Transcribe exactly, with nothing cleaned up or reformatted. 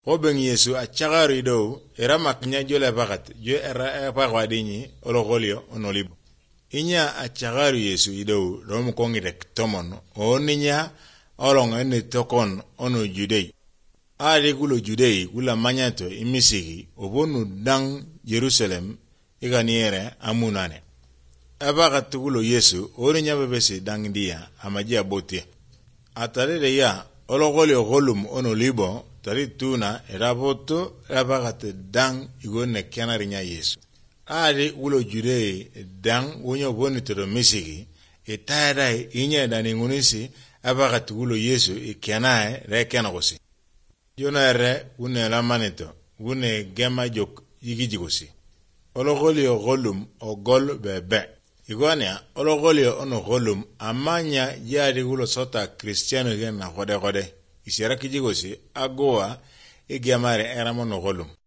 Robeng Yesu a chagari do era maknya jole bagat jo era pagwadinyi ologolio onolibo. Inya a chagari Yesu ido rom kongirek tomon oninya olong ene tokon ono judei. Ari gulo judei gula manyato imisigi obonu dang Jerusalem iganiere amunane. Abagat gulo Yesu oninya bebesi dang dia amajia botie. Atalele ya ologolio golum onolibo tari tuna eraboto rabagate dang igone kenarinya Yesu. Ari ulo judei dang wonyo bonitero misigi etarai inya dani ngunisi abagate ulo Yesu ikanae rekenagosi. Jona re une la manito une gema jok yigijigosi. Ologolio golum o gol bebe. Igwania ologolio ono golum amanya yari ulo sota kristiano gen na gode gode. Isera kijigosi agoa igiamare eramono golum.